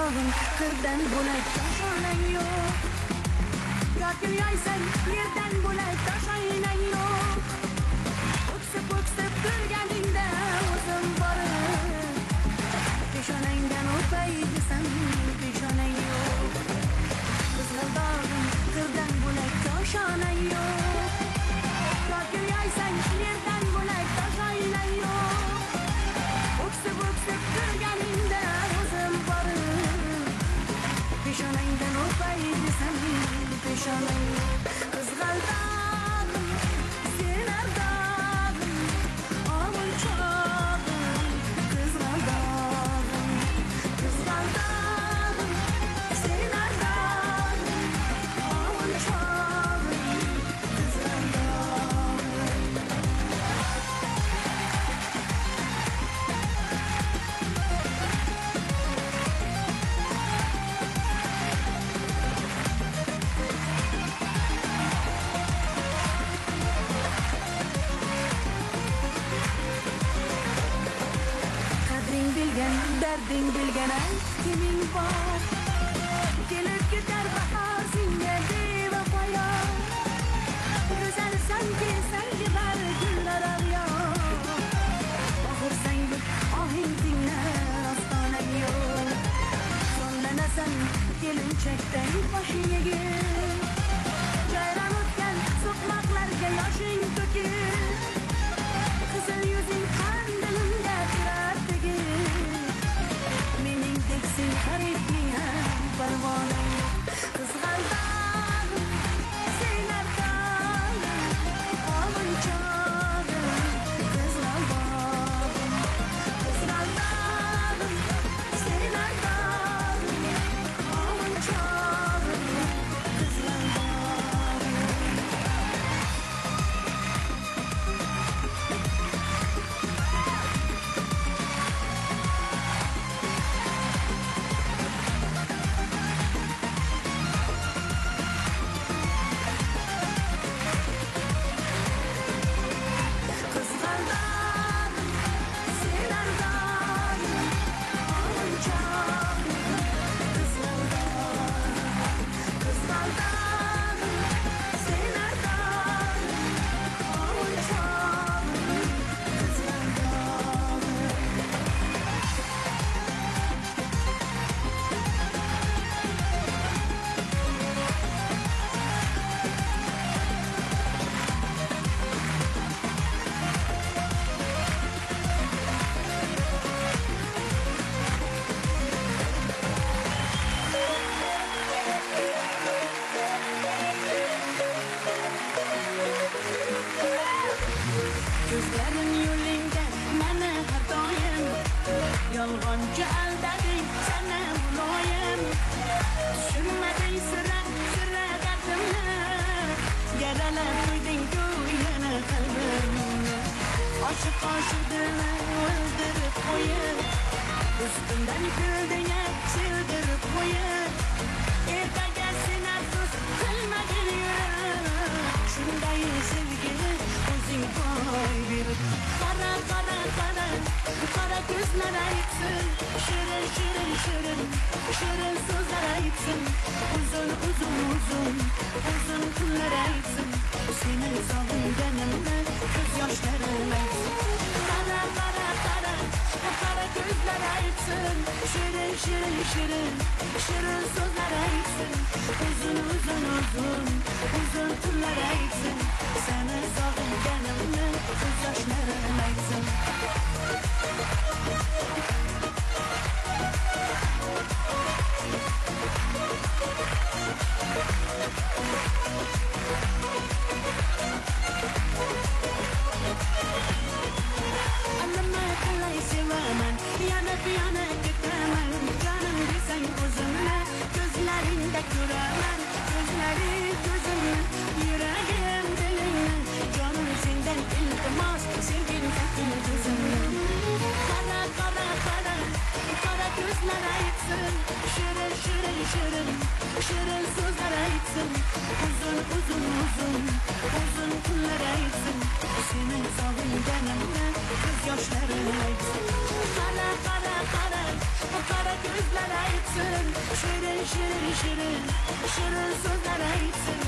dağın kırdan bo'lak toshonang yo'q. Yoki yaysan yerdan bo'lak toshoynang yo'q. O'ksib turganingda o'zim borib peshonangdan o'pay desam peshonang yo'q. Qizg'al dog'im qirdan bo'lak toshonang yo'q. Yoki yaysan yerdan bo'lak toshoynang yo'q. O'ksib turganingda o'zim borib peshonangdan o'pay desam peshonang yo'q. Qizg'al dog'im sen ardog'im omil chog'im. Qizg'al dog'im sen ardog'im omil chog'im. Qizg'al dog'im qadring bilgan darding bilgan kiming bor. Kelib ketar bahor senga bevafoyo. Go'zalsanki sanki barglar avyor. Oxirsan bir ohing tinglar ostonang yo'q. Sonlanasan kelinchakdan boshing egib. Jayron o'tgan so'qmoqlarga yoshing to'kib. Qizil yuzing qandilimda turar tegib. Mening teksin xaridning ham parvonang yo'q. Qizg'al dog'im sen ardog'im omil chog'im. Qizg'al dog'im sen ardog'im omil chog'im. Qizg'al dog'im Qizg'al dog'im sen ardog'im omil chog'im. Qizg'al dog'im sen ardog'im omil chog'im. Qizg'al dog'im ko'zlarim yo'lingda mana har doim. Yolg'onchi aldading sana muloyim. Tushunmading sira dardimni. Yaralab qo'yding-ku yana qalbimni. Oshiq dilni o'ldirib qo'yib. Ustimdan kulding sildirib qo'yib. Ertaga sen afsus qilmagin yurim. Shunday sevgi o'zing boy berib. Qara ko'zlar aytsin. Shirin so'zlar aytsin. Uzun kunlar aytsin. Seni sog'inganimda ko'z yoshlarim aytsin. Qara ko'zlar aytsin. Shirin so'zlar aytsin. Uzun kunlar aytsin. Seni sog'inganimda ko'z yoshlarim aytsin. Anlama qalay sevaman, yana ketaman. Jonim desang o'zimni ko'zlaringda ko'raman. Ko'zimni, yuragim, dilingni. Jonim sendan iltimos, sevgim hakim ko'zimni. Qara ko'zlar aytsin. Shirin so'zlar aytsin. Uzun kunlar aytsin. Seni sog'inganimda ko'z yoshlarim aytsin. Qara kara gözler aytsın. Şirin şirin şirin şirin sözler aytsın.